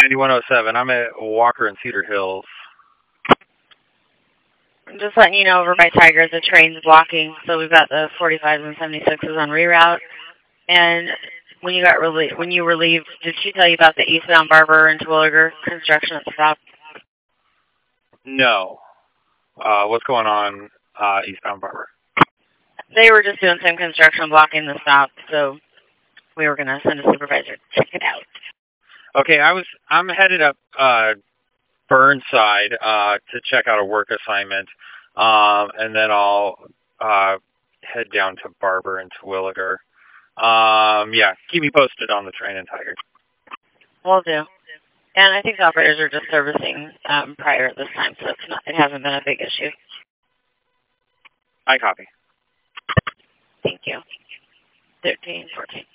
9107. I'm at Walker and Cedar Hills. I'm just letting you know over by Tigers the train's blocking, so we've got the 45s and 76s on reroute. And when you were relieved, did she tell you about the eastbound Barber and Terwilliger construction at the stop? No. What's going on eastbound Barber? They were just doing some construction blocking the stop, so we were going to send a supervisor to check it out. Okay, I'm headed up Burnside to check out a work assignment, and then I'll head down to Barber and Terwilliger. Yeah, keep me posted on the train and Tigers. Will do. And I think the operators are just servicing prior at this time, so it hasn't been a big issue. I copy. Thank you. 13, 14.